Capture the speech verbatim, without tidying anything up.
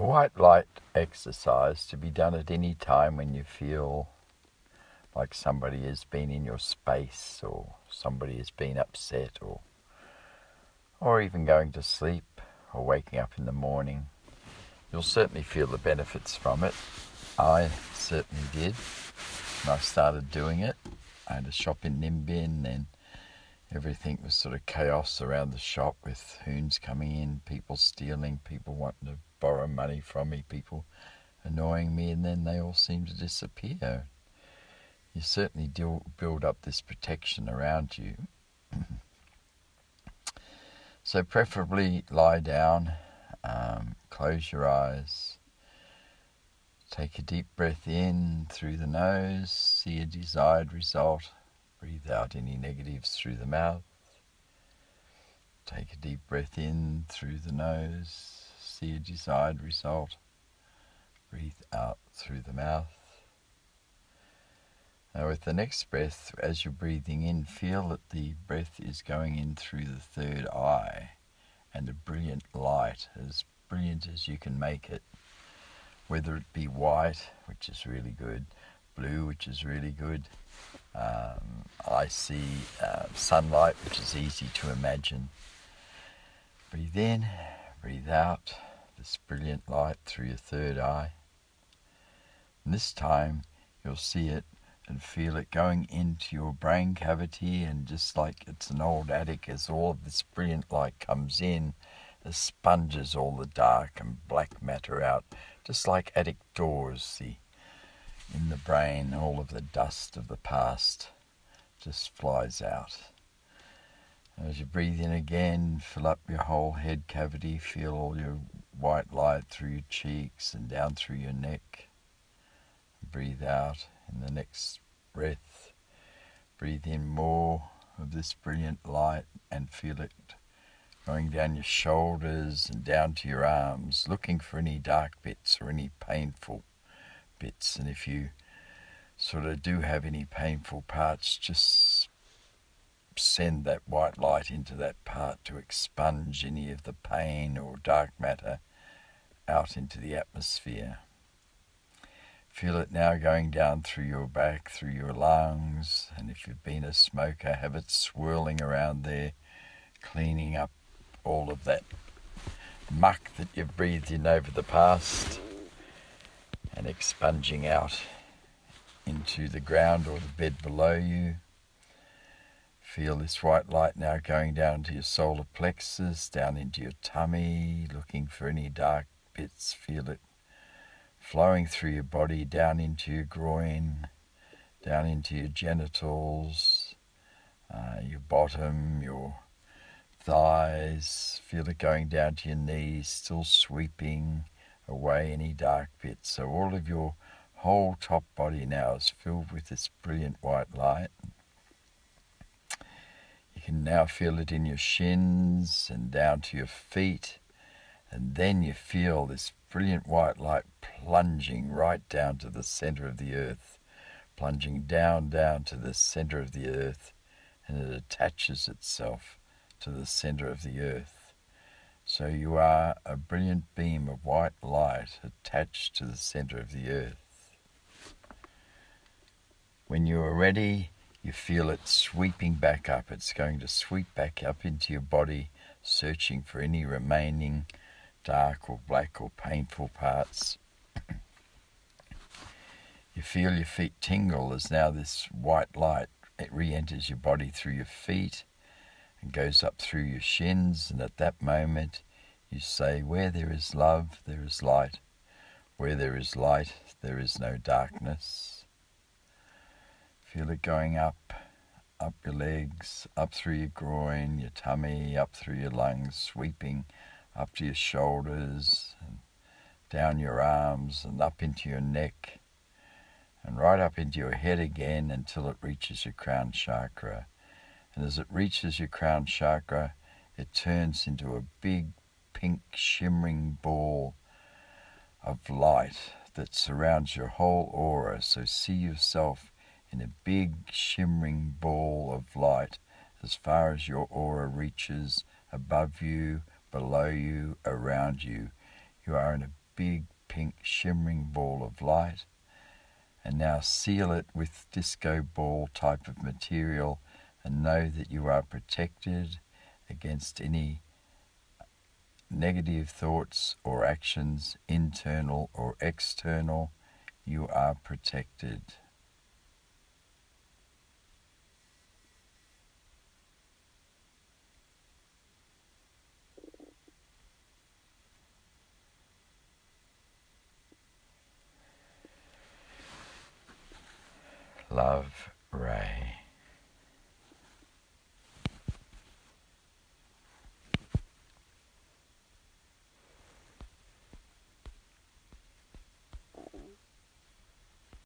A white light exercise to be done at any time when you feel like somebody has been in your space, or somebody has been upset, or or even going to sleep or waking up in the morning. You'll certainly feel the benefits from it. I certainly did when I started doing it. I had a shop in Nimbin, and everything was sort of chaos around the shop, with hoons coming in, people stealing, people wanting to borrow money from me, people annoying me, and then they all seemed to disappear. You certainly do build up this protection around you. So preferably lie down, um, close your eyes, take a deep breath in through the nose, see a desired result, breathe out any negatives through the mouth. Take a deep breath in through the nose, see a desired result, breathe out through the mouth. Now with the next breath, as you're breathing in, feel that the breath is going in through the third eye, and a brilliant light, as brilliant as you can make it, whether it be white, which is really good, blue, which is really good. Um, I see uh, sunlight, which is easy to imagine. Breathe in, breathe out, this brilliant light through your third eye. And this time you'll see it and feel it going into your brain cavity, and just like it's an old attic, as all of this brilliant light comes in, it sponges all the dark and black matter out, just like attic doors. The in the brain, all of the dust of the past just flies out. As you breathe in again, fill up your whole head cavity, feel all your white light through your cheeks and down through your neck. Breathe out in the next breath. Breathe in more of this brilliant light and feel it going down your shoulders and down to your arms, looking for any dark bits or any painful bits. And if you sort of do have any painful parts, just send that white light into that part to expunge any of the pain or dark matter out into the atmosphere. Feel it now going down through your back, through your lungs, and if you've been a smoker, have it swirling around there, cleaning up all of that muck that you've breathed in over the past, and expunging out into the ground or the bed below you. Feel this white light now going down to your solar plexus, down into your tummy, looking for any dark bits. Feel it flowing through your body, down into your groin, down into your genitals, uh, your bottom, your thighs. Feel it going down to your knees, still sweeping away any dark bits. So all of your whole top body now is filled with this brilliant white light. You can now feel it in your shins and down to your feet, and then you feel this brilliant white light plunging right down to the center of the earth, plunging down, down to the center of the earth, and it attaches itself to the center of the earth. So you are a brilliant beam of white light attached to the center of the earth. When you are ready, you feel it sweeping back up. It's going to sweep back up into your body, searching for any remaining dark or black or painful parts. You feel your feet tingle as now this white light, it re-enters your body through your feet and goes up through your shins, and at that moment you say, where there is love, there is light. Where there is light, there is no darkness. Feel it going up, up your legs, up through your groin, your tummy, up through your lungs, sweeping up to your shoulders, and down your arms, and up into your neck, and right up into your head again until it reaches your crown chakra. And as it reaches your crown chakra, it turns into a big pink shimmering ball of light that surrounds your whole aura. So see yourself in a big shimmering ball of light as far as your aura reaches, above you, below you, around you. You are in a big pink shimmering ball of light, and now seal it with disco ball type of material, and know that you are protected against any negative thoughts or actions, internal or external. You are protected. Love, Ray.